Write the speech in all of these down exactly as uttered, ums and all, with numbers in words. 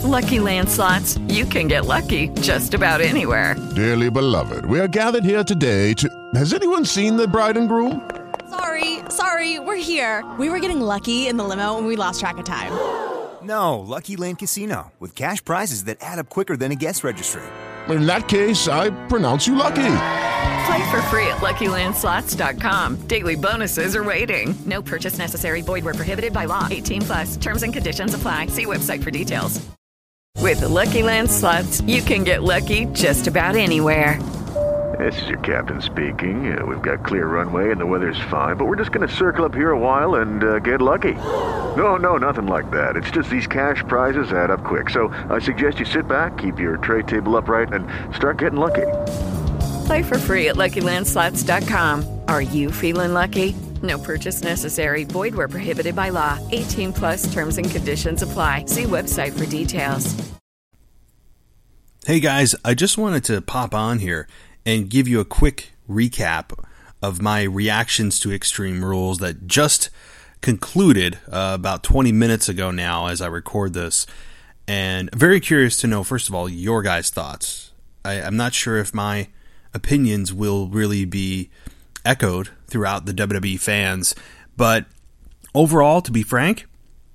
Lucky Land Slots, you can get lucky just about anywhere. Dearly beloved, we are gathered here today to... Has anyone seen the bride and groom? Sorry, sorry, we're here. We were getting lucky in the limo and we lost track of time. No, Lucky Land Casino, with cash prizes that add up quicker than a guest registry. In that case, I pronounce you lucky. Play for free at Lucky Land Slots dot com. Daily bonuses are waiting. No purchase necessary. Void where prohibited by law. eighteen plus. Terms and conditions apply. See website for details. With the Lucky Land Slots, you can get lucky just about anywhere. This is your captain speaking. Uh, we've got clear runway and the weather's fine, but we're just going to circle up here a while and uh, get lucky. No, no, nothing like that. It's just these cash prizes add up quick. So I suggest you sit back, keep your tray table upright, and start getting lucky. Play for free at Lucky Land Slots dot com. Are you feeling lucky? No purchase necessary. Void where prohibited by law. eighteen plus terms and conditions apply. See website for details. Hey guys, I just wanted to pop on here and give you a quick recap of my reactions to Extreme Rules that just concluded uh, about twenty minutes ago now as I record this. And very curious to know, first of all, your guys' thoughts. I, I'm not sure if my opinions will really be echoed throughout the W W E fans, but overall, to be frank,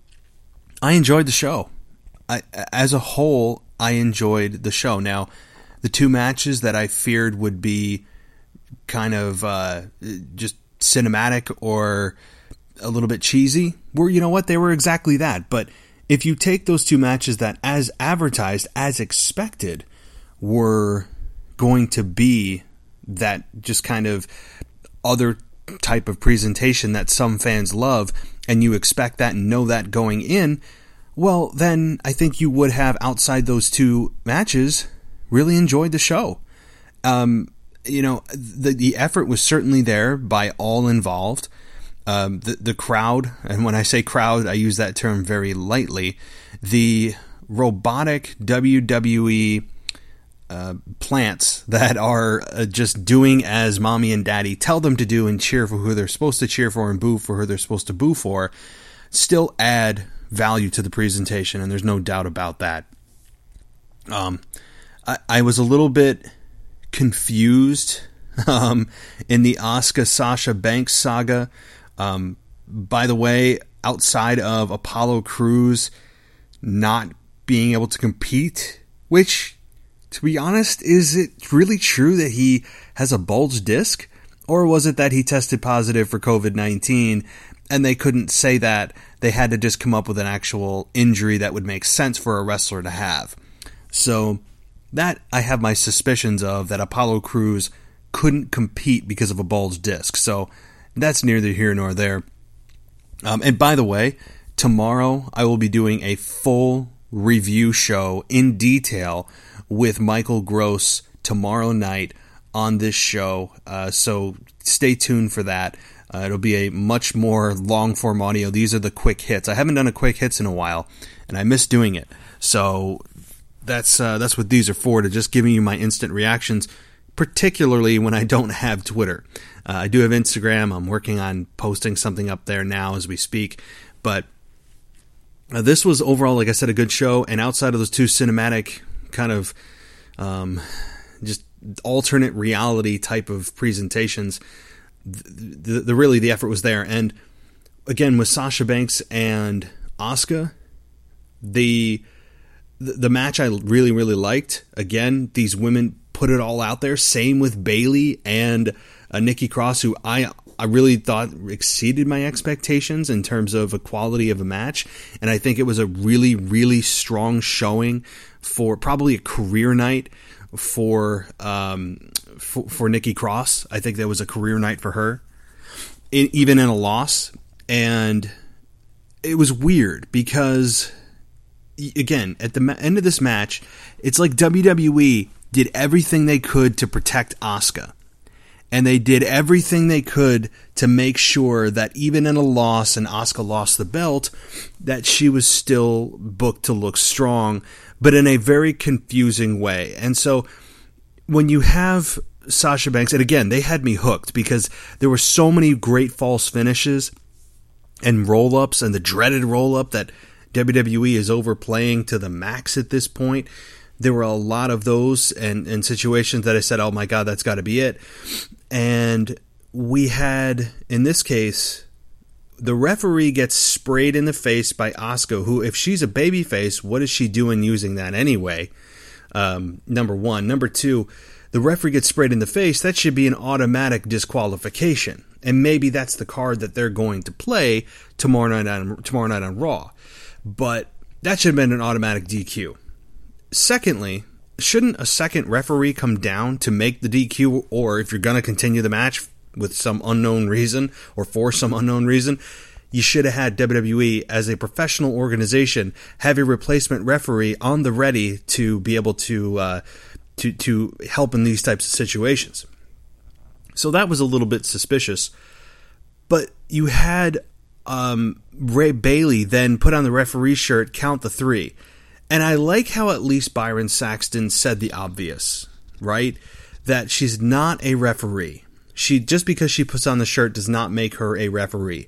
I enjoyed the show. I, as a whole, I enjoyed the show. Now, the two matches that I feared would be kind of uh, just cinematic or a little bit cheesy were, you know what, they were exactly that. But if you take those two matches that, as advertised, as expected, were going to be that just kind of other type of presentation that some fans love, and you expect that and know that going in, well, then I think you would have, outside those two matches, really enjoyed the show. Um, you know, the the effort was certainly there by all involved. Um, the, the crowd, and when I say crowd, I use that term very lightly, the robotic W W E Uh, plants that are uh, just doing as mommy and daddy tell them to do and cheer for who they're supposed to cheer for and boo for who they're supposed to boo for, still add value to the presentation, and there's no doubt about that. Um, I, I was a little bit confused um, in the Asuka Sasha Banks saga. Um, by the way, outside of Apollo Crews not being able to compete, which, to be honest, is it really true that he has a bulged disc? Or was it that he tested positive for covid nineteen and they couldn't say that? They had to just come up with an actual injury that would make sense for a wrestler to have. So that I have my suspicions of, that Apollo Crews couldn't compete because of a bulged disc. So that's neither here nor there. Um, and by the way, tomorrow I will be doing a full review show in detail with Michael Gross tomorrow night on this show. Uh, so stay tuned for that. Uh, it'll be a much more long-form audio. These are the quick hits. I haven't done a quick hits in a while, and I miss doing it. So that's uh, that's what these are for, to just giving you my instant reactions, particularly when I don't have Twitter. Uh, I do have Instagram. I'm working on posting something up there now as we speak. But uh, this was overall, like I said, a good show. And outside of those two cinematic kind of um, just alternate reality type of presentations, the, the, the really the effort was there. And again, with Sasha Banks and Asuka, the the match I really really liked. Again, these women put it all out there. Same with Bayley and uh, Nikki Cross, who I I really thought exceeded my expectations in terms of a quality of a match. And I think it was a really really strong showing for probably a career night for um for, for Nikki Cross. I think that was a career night for her, in, even in a loss. And it was weird because, again, at the end of this match, it's like W W E did everything they could to protect Asuka. And they did everything they could to make sure that even in a loss, and Asuka lost the belt, that she was still booked to look strong, but in a very confusing way. And so when you have Sasha Banks, and again, they had me hooked because there were so many great false finishes and roll-ups, and the dreaded roll-up that W W E is overplaying to the max at this point. There were a lot of those and, and situations that I said, oh my God, that's got to be it. And we had, in this case, the referee gets sprayed in the face by Asuka, who, if she's a babyface, what is she doing using that anyway? Um, number one. Number two, the referee gets sprayed in the face. That should be an automatic disqualification. And maybe that's the card that they're going to play tomorrow night on, tomorrow night on Raw. But that should have been an automatic D Q. Secondly, shouldn't a second referee come down to make the D Q, or if you're going to continue the match with some unknown reason or for some unknown reason, you should have had W W E as a professional organization have a replacement referee on the ready to be able to uh, to to help in these types of situations. So that was a little bit suspicious. But you had um, Ray Bailey then put on the referee shirt, count the three. And I like how at least Byron Saxton said the obvious, right? That she's not a referee. She just because she puts on the shirt does not make her a referee.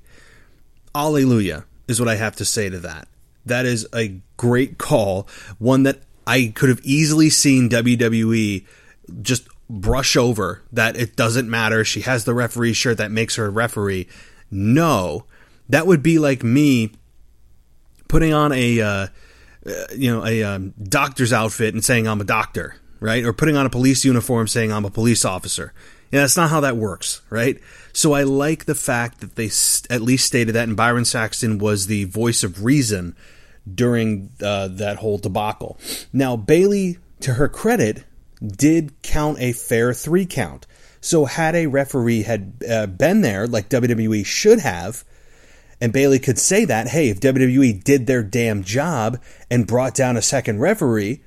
Alleluia is what I have to say to that. That is a great call, one that I could have easily seen W W E just brush over, that it doesn't matter. She has the referee shirt that makes her a referee. No, that would be like me putting on a uh, you know a um, doctor's outfit and saying I'm a doctor, right? Or putting on a police uniform saying I'm a police officer. Yeah, that's not how that works, right? So I like the fact that they at least stated that, and Byron Saxton was the voice of reason during uh, that whole debacle. Now, Bayley, to her credit, did count a fair three count. So had a referee had uh, been there, like W W E should have, and Bayley could say that, hey, if W W E did their damn job and brought down a second referee,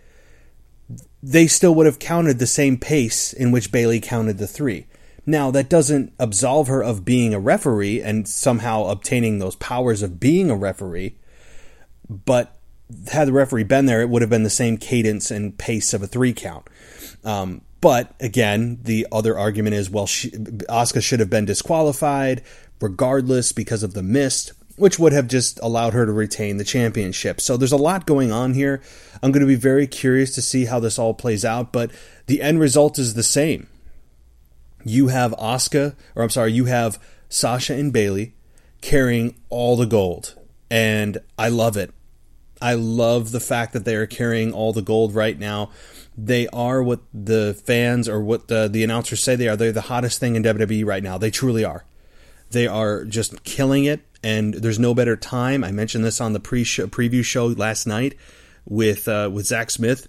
they still would have counted the same pace in which Bayley counted the three. Now, that doesn't absolve her of being a referee and somehow obtaining those powers of being a referee, but had the referee been there, it would have been the same cadence and pace of a three count. Um, but, again, the other argument is, well, she, Asuka should have been disqualified regardless because of the mist, which would have just allowed her to retain the championship. So there's a lot going on here. I'm going to be very curious to see how this all plays out, but the end result is the same. You have Asuka, or I'm sorry, you have Sasha and Bayley carrying all the gold, and I love it. I love the fact that they are carrying all the gold right now. They are what the fans or what the, the announcers say they are. They're the hottest thing in W W E right now. They truly are. They are just killing it. And there's no better time. I mentioned this on the pre-show, preview show last night with uh, with Zach Smith,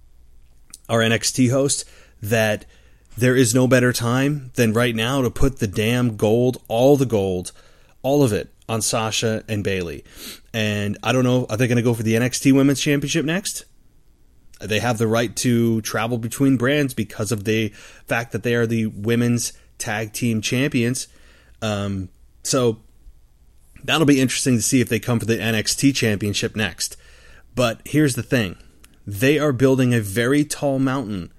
our N X T host, that there is no better time than right now to put the damn gold, all the gold, all of it, on Sasha and Bayley. And I don't know, are they going to go for the N X T Women's Championship next? They have the right to travel between brands because of the fact that they are the women's tag team champions. Um, so... That'll be interesting to see if they come for the N X T Championship next. But here's the thing. They are building a very tall mountain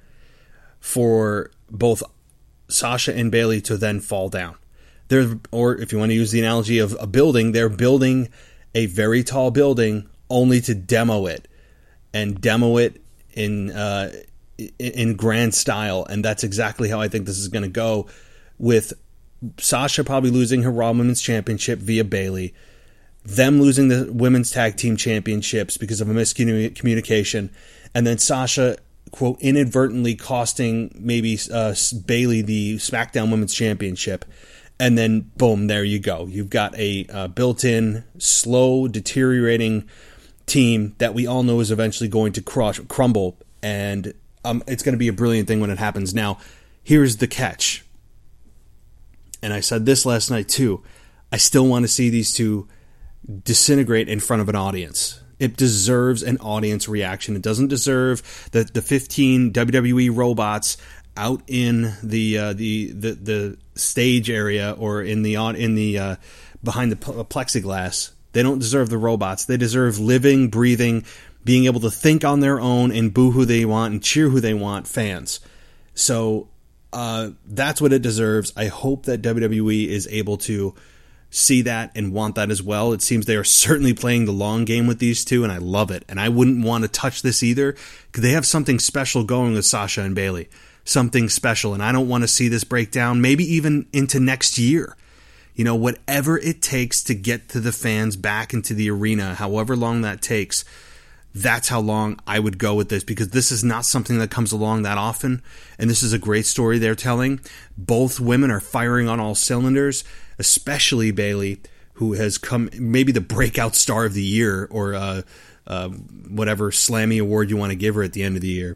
for both Sasha and Bayley to then fall down. They're, or if you want to use the analogy of a building, they're building a very tall building only to demo it. And demo it in, uh, in grand style. And that's exactly how I think this is going to go, with Sasha probably losing her Raw Women's Championship via Bayley, them losing the Women's Tag Team Championships because of a miscommunication, and then Sasha, quote, inadvertently costing maybe uh, Bayley the SmackDown Women's Championship, and then boom, there you go. You've got a uh, built-in, slow, deteriorating team that we all know is eventually going to crush, crumble, and um, it's going to be a brilliant thing when it happens. Now, here's the catch. And I said this last night too, I still want to see these two disintegrate in front of an audience. It deserves an audience reaction. It doesn't deserve the, the fifteen W W E robots out in the uh, the, the the stage area or in the in the uh, behind the plexiglass. They don't deserve the robots. They deserve living, breathing, being able to think on their own and boo who they want and cheer who they want fans. So Uh, that's what it deserves. I hope that W W E is able to see that and want that as well. It seems they are certainly playing the long game with these two, and I love it. And I wouldn't want to touch this either, because they have something special going with Sasha and Bayley. Something special, and I don't want to see this break down, maybe even into next year. You know, whatever it takes to get to the fans back into the arena, however long that takes, that's how long I would go with this, because this is not something that comes along that often, and this is a great story they're telling. Both women are firing on all cylinders, especially Bayley, who has come maybe the breakout star of the year, or uh, uh, whatever Slammy award you want to give her at the end of the year.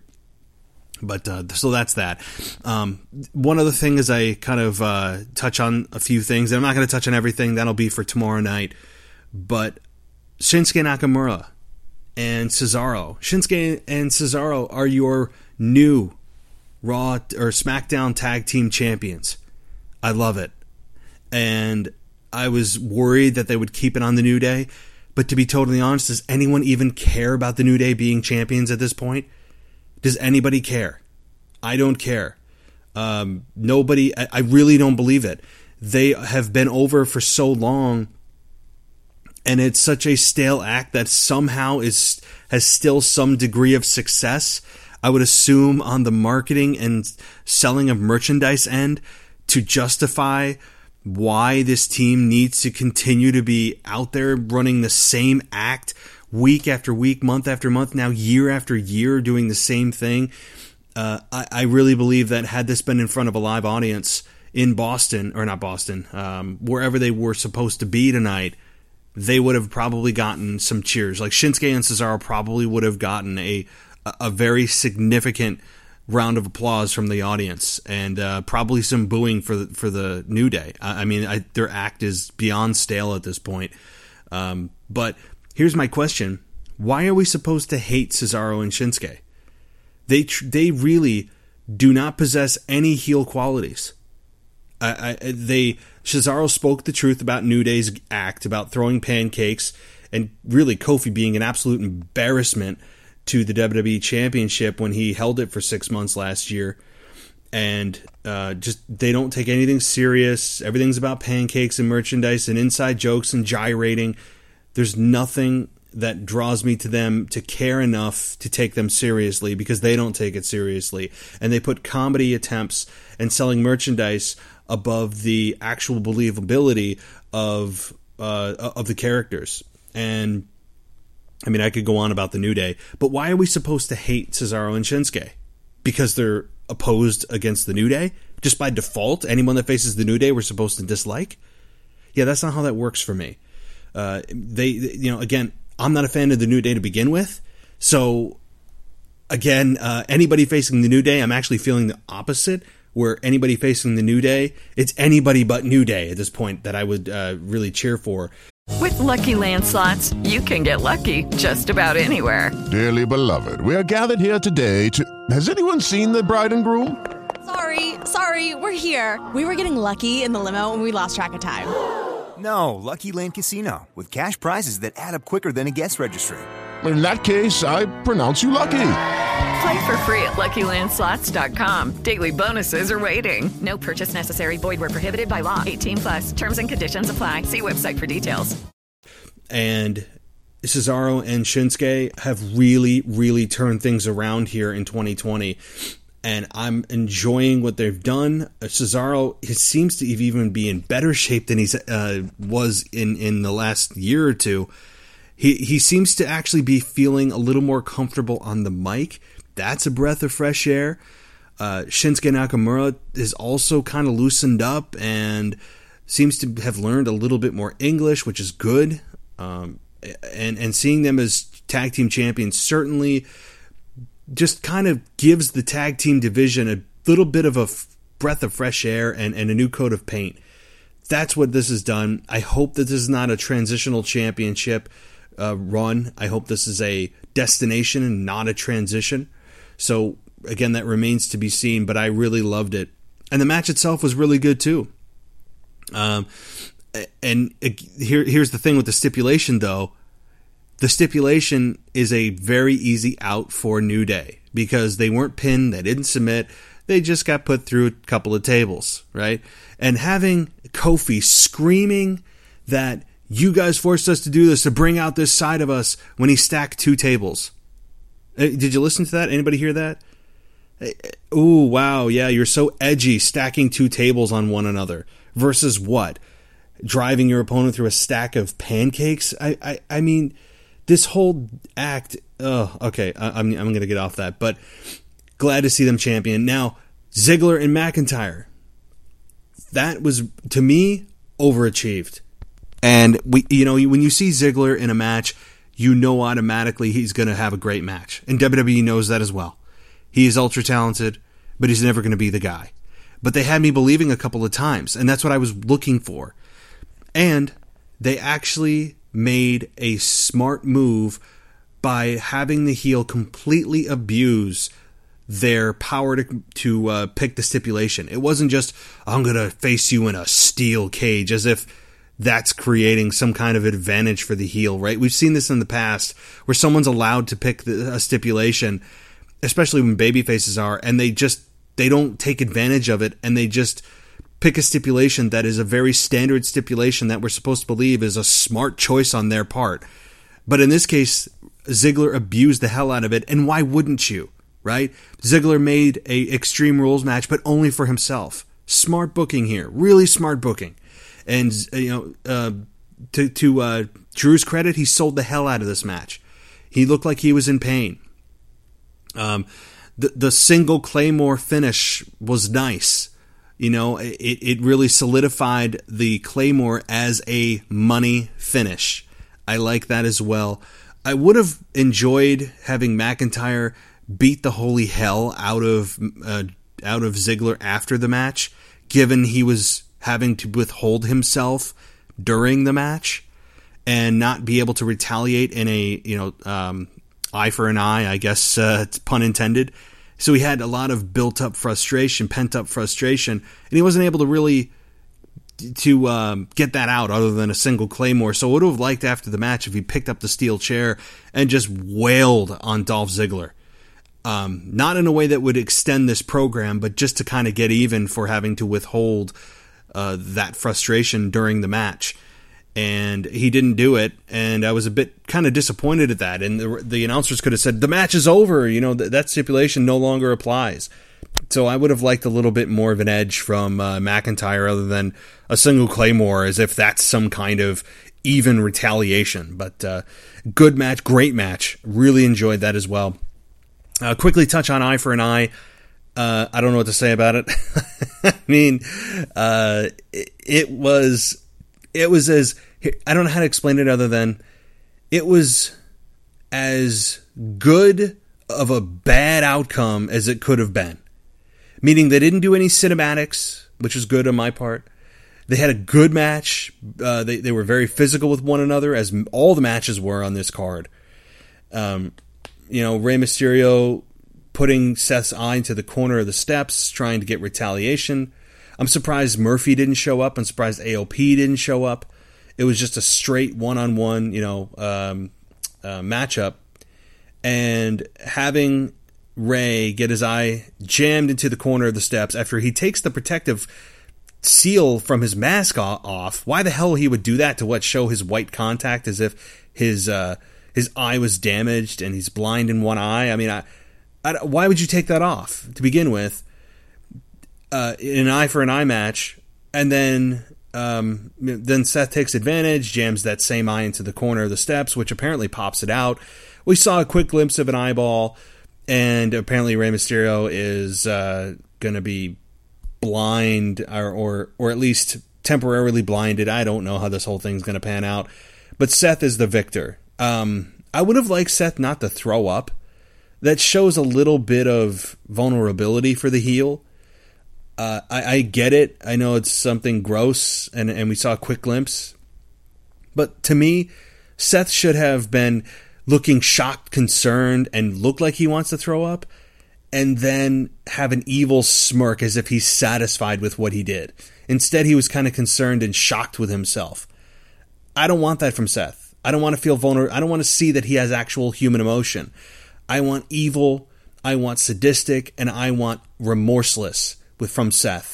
But uh, so that's that. Um, one other thing is I kind of uh, touch on a few things, and I'm not going to touch on everything. That'll be for tomorrow night. But Shinsuke Nakamura and Cesaro. Shinsuke and Cesaro are your new Raw or SmackDown Tag Team Champions. I love it. And I was worried that they would keep it on the New Day. But to be totally honest, does anyone even care about the New Day being champions at this point? Does anybody care? I don't care. Um, nobody, I, I really don't believe it. They have been over for so long, and it's such a stale act that somehow is has still some degree of success, I would assume, on the marketing and selling of merchandise end to justify why this team needs to continue to be out there running the same act week after week, month after month, now year after year, doing the same thing. Uh, I, I really believe that had this been in front of a live audience in Boston, or not Boston, um, wherever they were supposed to be tonight, they would have probably gotten some cheers. Like Shinsuke and Cesaro probably would have gotten a a very significant round of applause from the audience, and uh, probably some booing for the, for the New Day. I, I mean, I, their act is beyond stale at this point. Um, but here's my question. Why are we supposed to hate Cesaro and Shinsuke? They tr- they really do not possess any heel qualities. I, I, they Cesaro spoke the truth about New Day's act, about throwing pancakes, and really Kofi being an absolute embarrassment to the W W E Championship when he held it for six months last year. And uh, just they don't take anything serious. Everything's about pancakes and merchandise and inside jokes and gyrating. There's nothing that draws me to them to care enough to take them seriously, because they don't take it seriously. And they put comedy attempts and selling merchandise above the actual believability of uh, of the characters. And I mean, I could go on about the New Day, but why are we supposed to hate Cesaro and Shinsuke? Because they're opposed against the New Day? Just by default, anyone that faces the New Day we're supposed to dislike? Yeah, that's not how that works for me. Uh, they, you know, again, I'm not a fan of the New Day to begin with. So, again, uh, anybody facing the New Day, I'm actually feeling the opposite, where anybody facing the New Day, it's anybody but New Day at this point that I would uh, really cheer for. With Lucky Land Slots, you can get lucky just about anywhere. Dearly beloved, we are gathered here today to... Has anyone seen the bride and groom? Sorry, sorry, we're here. We were getting lucky in the limo and we lost track of time. No, Lucky Land Casino, with cash prizes that add up quicker than a guest registry. In that case, I pronounce you lucky. Play for free at Lucky Land Slots dot com. Daily bonuses are waiting. No purchase necessary. Void where prohibited by law. eighteen plus. Terms and conditions apply. See website for details. And Cesaro and Shinsuke have really, really turned things around here in twenty twenty. And I'm enjoying what they've done. Cesaro he seems to even be in better shape than he uh, was in, in the last year or two. He he seems to actually be feeling a little more comfortable on the mic. That's a breath of fresh air. Uh, Shinsuke Nakamura is also kind of loosened up and seems to have learned a little bit more English, which is good. Um, and, and seeing them as tag team champions certainly just kind of gives the tag team division a little bit of a f- breath of fresh air and, and a new coat of paint. That's what this has done. I hope that this is not a transitional championship uh, run. I hope this is a destination and not a transition. So, again, that remains to be seen, but I really loved it. And the match itself was really good, too. Um, and here, here's the thing with the stipulation, though. The stipulation is a very easy out for New Day, because they weren't pinned, they didn't submit, they just got put through a couple of tables, right? And having Kofi screaming that you guys forced us to do this to bring out this side of us when he stacked two tables. Did you listen to that? Anybody hear that? Ooh, wow, yeah, you're so edgy stacking two tables on one another. Versus what? Driving your opponent through a stack of pancakes? I I, I mean, this whole act... Oh, okay, I, I'm, I'm going to get off that. But glad to see them champion. Now, Ziggler and McIntyre. That was, to me, overachieved. And we, you know, when you see Ziggler in a match, you know automatically he's going to have a great match. And W W E knows that as well. He is ultra talented, but he's never going to be the guy. But they had me believing a couple of times, and that's what I was looking for. And they actually made a smart move by having the heel completely abuse their power to to uh, pick the stipulation. It wasn't just, I'm going to face you in a steel cage, as if that's creating some kind of advantage for the heel, right? We've seen this in the past where someone's allowed to pick the, a stipulation, especially when baby faces are, and they just, they don't take advantage of it, and they just pick a stipulation that is a very standard stipulation that we're supposed to believe is a smart choice on their part. But in this case, Ziggler abused the hell out of it, and why wouldn't you, right? Ziggler made a Extreme Rules match, but only for himself. Smart booking here, really smart booking. And, you know, uh, to, to uh, Drew's credit, he sold the hell out of this match. He looked like he was in pain. Um, the the single Claymore finish was nice. You know, it, it really solidified the Claymore as a money finish. I like that as well. I would have enjoyed having McIntyre beat the holy hell out of uh, out of Ziggler after the match, given he was having to withhold himself during the match and not be able to retaliate in a, you know, um, eye for an eye, I guess, uh, pun intended. So he had a lot of built-up frustration, pent-up frustration, and he wasn't able to really to um, get that out other than a single Claymore. So I would have liked after the match if he picked up the steel chair and just wailed on Dolph Ziggler. Um, not in a way that would extend this program, but just to kind of get even for having to withhold uh, that frustration during the match. And he didn't do it, and I was a bit kind of disappointed at that. And the, the announcers could have said, the match is over, you know, th- that stipulation no longer applies. So I would have liked a little bit more of an edge from uh, McIntyre other than a single Claymore, as if that's some kind of even retaliation. But uh, good match, great match. Really enjoyed that as well. Uh, quickly touch on Eye for an Eye. Uh, I don't know what to say about it. I mean, uh, it, it was... It was as, I don't know how to explain it other than, it was as good of a bad outcome as it could have been. Meaning they didn't do any cinematics, which was good on my part. They had a good match. Uh, they, they were very physical with one another, as all the matches were on this card. Um, you know, Rey Mysterio putting Seth's eye into the corner of the steps, trying to get retaliation. I'm surprised Murphy didn't show up. I'm surprised A O P didn't show up. It was just a straight one-on-one, you know, um, uh, matchup. And having Rey get his eye jammed into the corner of the steps after he takes the protective seal from his mask off. Why the hell he would do that to what show his white contact as if his uh, his eye was damaged and he's blind in one eye? I mean, I, I, why would you take that off to begin with? Uh, in an eye for an eye match, and then um, then Seth takes advantage, jams that same eye into the corner of the steps, which apparently pops it out. We saw a quick glimpse of an eyeball, and apparently Rey Mysterio is uh, going to be blind, or, or or at least temporarily blinded. I don't know how this whole thing's going to pan out, but Seth is the victor. Um, I would have liked Seth not to throw up. That shows a little bit of vulnerability for the heel. Uh, I, I get it. I know it's something gross, and, and we saw a quick glimpse. But to me, Seth should have been looking shocked, concerned, and look like he wants to throw up, and then have an evil smirk as if he's satisfied with what he did. Instead, he was kind of concerned and shocked with himself. I don't want that from Seth. I don't want to feel vulnerable. I don't want to see that he has actual human emotion. I want evil, I want sadistic, and I want remorseless with from Seth.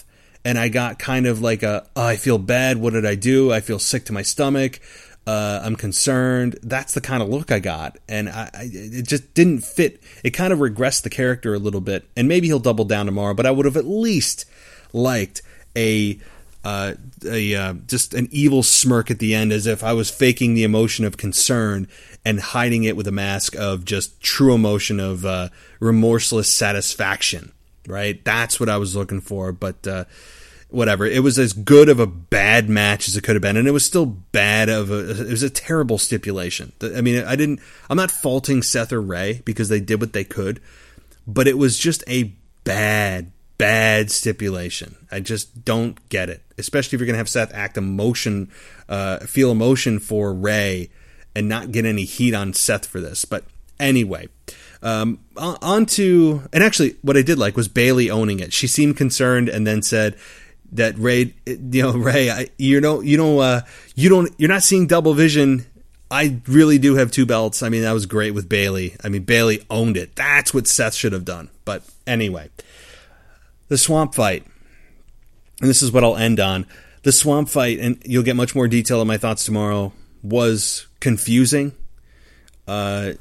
and I got kind of like a, oh, I feel bad. What did I do? I feel sick to my stomach. Uh, I'm concerned. That's the kind of look I got. And I, I, it just didn't fit. It kind of regressed the character a little bit. And maybe he'll double down tomorrow, but I would have at least liked a, uh, a uh, just an evil smirk at the end, as if I was faking the emotion of concern and hiding it with a mask of just true emotion of uh, remorseless satisfaction. Right? That's what I was looking for. But, uh, whatever. It was as good of a bad match as it could have been, and it was still bad of a. It was a terrible stipulation. I mean, I didn't. I'm not faulting Seth or Ray because they did what they could, but it was just a bad, bad stipulation. I just don't get it. Especially if you're gonna have Seth act emotion, uh, feel emotion for Ray, and not get any heat on Seth for this. But anyway. Um, on to, and actually, what I did like was Bayley owning it. She seemed concerned, and then said that Ray, you know, Ray, I, you know, you know, uh, you don't, you're not seeing double vision. I really do have two belts. I mean, that was great with Bayley. I mean, Bayley owned it. That's what Seth should have done. But anyway, the swamp fight, and this is what I'll end on. The swamp fight, and you'll get much more detail in my thoughts tomorrow, was confusing. Uh,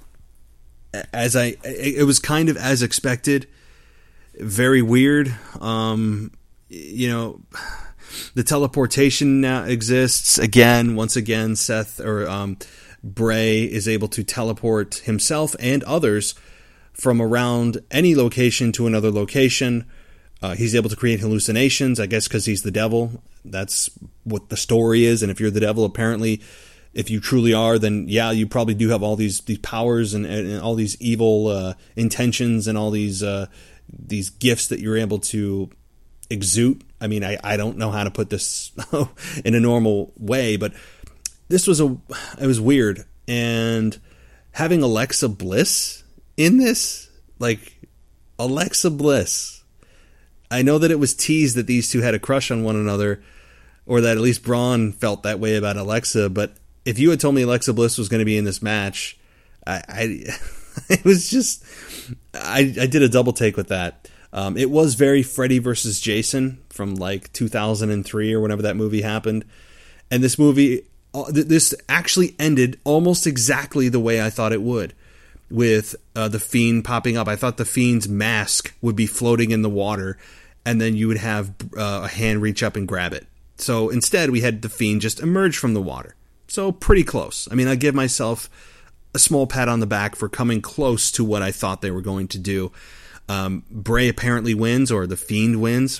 as I, it was kind of as expected, very weird. Um, You know, the teleportation now exists again. Once again, Seth or um, Bray is able to teleport himself and others from around any location to another location. Uh, he's able to create hallucinations, I guess, because he's the devil. That's what the story is. And if you're the devil, apparently, if you truly are, then yeah, you probably do have all these these powers and, and all these evil uh, intentions and all these uh, these gifts that you're able to exude. I mean, I, I don't know how to put this in a normal way, but this was a, it was weird. And having Alexa Bliss in this, like Alexa Bliss, I know that it was teased that these two had a crush on one another, or that at least Braun felt that way about Alexa. But if you had told me Alexa Bliss was going to be in this match, I, I it was just, I, I did a double take with that. Um, it was very Freddy versus Jason from like two thousand three or whenever that movie happened. And this movie, this actually ended almost exactly the way I thought it would, with uh, the Fiend popping up. I thought the Fiend's mask would be floating in the water, and then you would have uh, a hand reach up and grab it. So instead, we had the Fiend just emerge from the water. So pretty close. I mean, I give myself a small pat on the back for coming close to what I thought they were going to do. Um, Bray apparently wins, or the Fiend wins,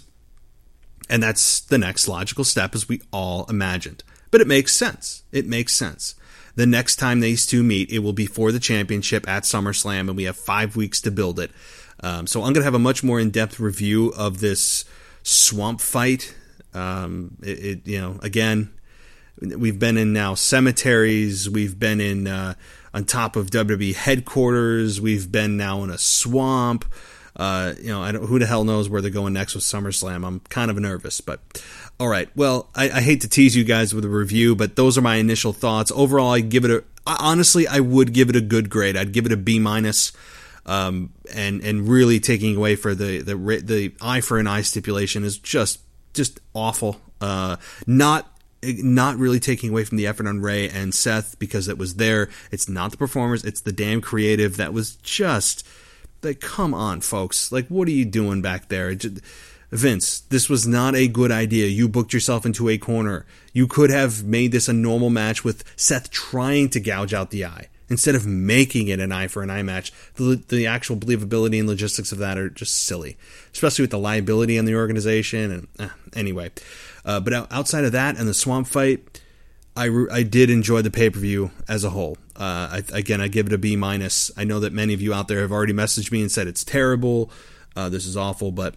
and that's the next logical step, as we all imagined. But it makes sense. It makes sense. The next time these two meet, it will be for the championship at SummerSlam, and we have five weeks to build it. Um, so I'm going to have a much more in-depth review of this swamp fight. Um, it, it, you know, again, we've been in now cemeteries. We've been in uh, on top of W W E headquarters. We've been now in a swamp. Uh, you know, I don't, who the hell knows where they're going next with SummerSlam. I'm kind of nervous, but all right. Well, I, I hate to tease you guys with a review, but those are my initial thoughts. Overall, I give it a, honestly, I would give it a good grade. I'd give it a B minus, um, and, and really taking away for the, the, the eye for an eye stipulation is just, just awful. Uh, not, not really taking away from the effort on Ray and Seth, because it was there. It's not the performers. It's the damn creative that was just, like, come on, folks. Like, what are you doing back there? Just, Vince, this was not a good idea. You booked yourself into a corner. You could have made this a normal match with Seth trying to gouge out the eye, instead of making it an eye for an eye match. The, the actual believability and logistics of that are just silly, especially with the liability on the organization. And eh, anyway, uh, but outside of that and the swamp fight, I, I did enjoy the pay-per-view as a whole. Uh, I, again, I give it a B minus. I know that many of you out there have already messaged me and said it's terrible. Uh, this is awful, but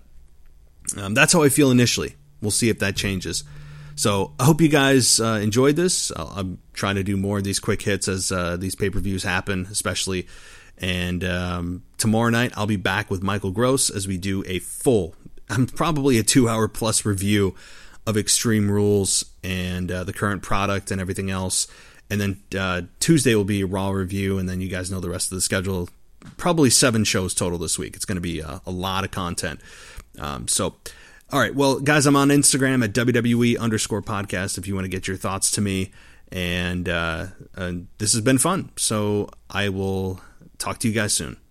um, that's how I feel initially. We'll see if that changes. So I hope you guys uh, enjoyed this. I'll, I'm trying to do more of these quick hits as uh, these pay-per-views happen, especially. And um, tomorrow night I'll be back with Michael Gross as we do a full, um, probably a two-hour plus review of Extreme Rules and uh, the current product and everything else. And then uh, Tuesday will be a Raw review, and then you guys know the rest of the schedule. Probably seven shows total this week. It's going to be a, a lot of content. Um, so All right. Well, guys, I'm on Instagram at W W E underscore podcast if you want to get your thoughts to me. And uh, uh, this has been fun. So I will talk to you guys soon.